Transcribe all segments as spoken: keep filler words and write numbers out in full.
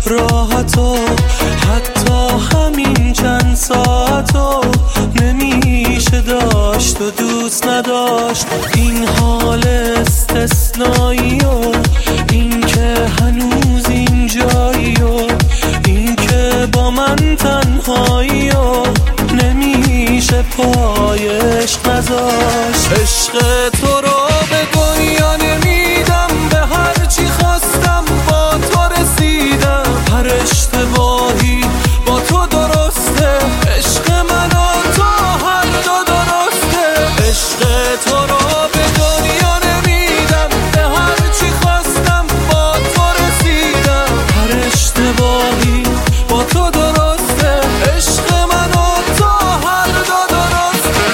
راحتو، حتی همین چند ساعتو نمیشه داشت و دوست نداشت. این حال استثنایی و این که هنوز اینجایی و این که با من تنهایی و نمیشه پای عشق نذاشت. عشق تو رو به دنیا نمیدم، به هر چی خواستم با تو رسیدم. هر اشتباهی با تو درسته، عشق من و تو هر دو درسته. عشق تو رو به دنیا نمیدم، به هر چی خواستم با تو رسیدم. هر اشتباهی با تو درسته، عشق من و تو هر دو درسته.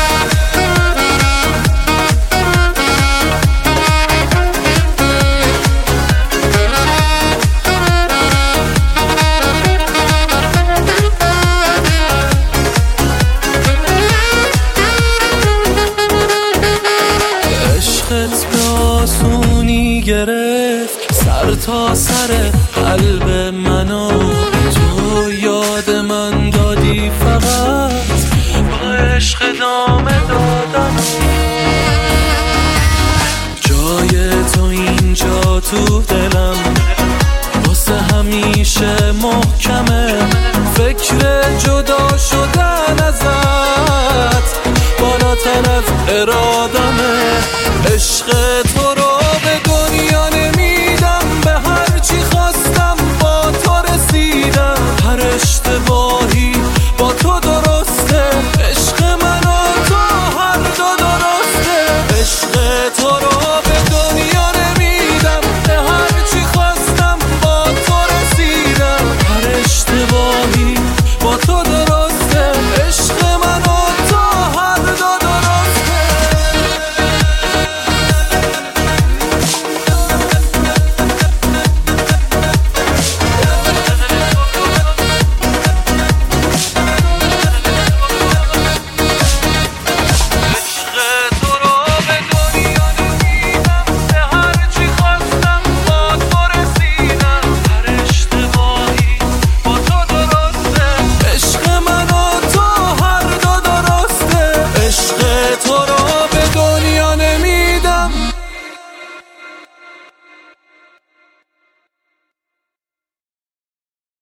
عشقت به آسونی گرفت سر تا سر قلب منو، تو یاد من دادی فقط با عشق ادامه دادن. جای تو اینجا تو دلم واسه همیشه محکمه. فکر جدا شدن ازت بالاتر از ارادمه. عشق تو رو به دنیا نمیدم، به هر چی خواستم با تو رسیدم. هر اشتباه